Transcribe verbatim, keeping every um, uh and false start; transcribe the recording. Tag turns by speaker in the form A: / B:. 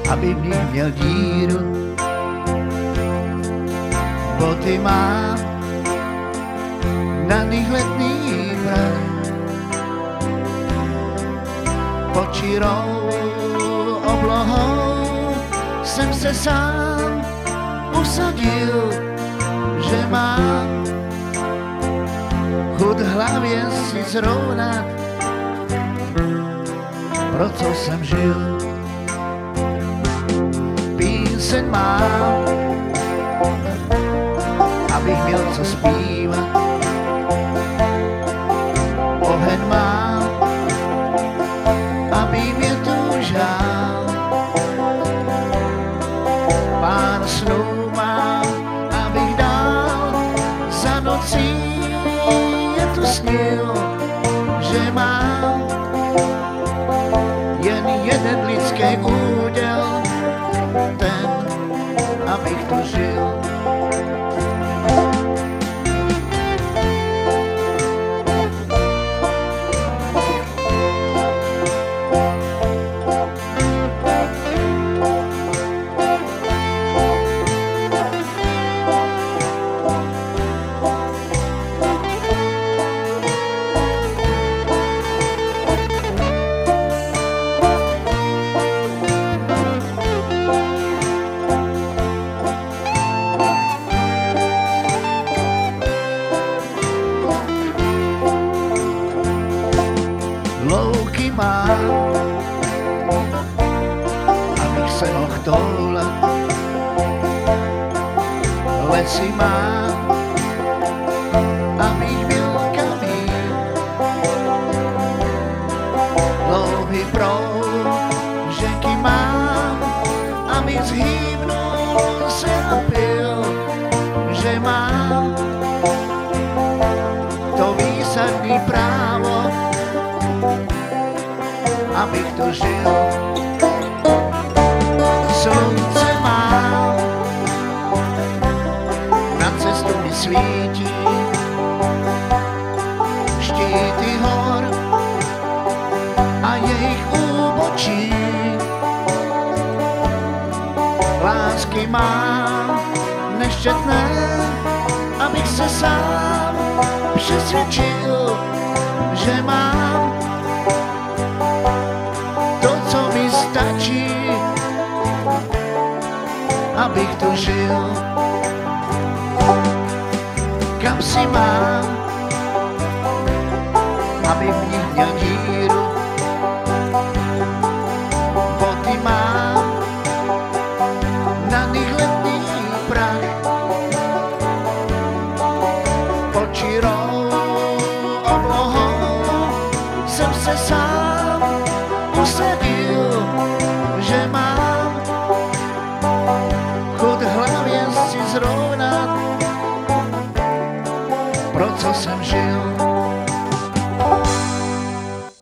A: aby v nich měl díru. Boty mám, na nich letný prach. Pod čirou oblohou jsem se sám usadil, že mám chud hlavě si zrovnat, pro co jsem žil. Píseň mám, abych měl co zpívat. Oheň mám, aby mě tužal. Pár snů mám, abych dal za nocí, je tu snil, že mám jen jeden lidský úděl, ten, abych tu žil. Louky mám, abych se mohl toulat. Lesy mám, abych byl kam jít. Louhy proud, řeky mám, abych zhýbnul se napil, že mám to výsadný právo, abych to žil. Slunce mám, na cestu mi svítí, štíty hor a jejich úbočí. Lásky mám nešťetné, abych se sám přesvědčil, že mám to, co mi stačí, abych tu žil. Kam si mám, abych v nich měl díru. Boty mám, na nich letný prach. Pod čirou oblohou jsem se sám usadil,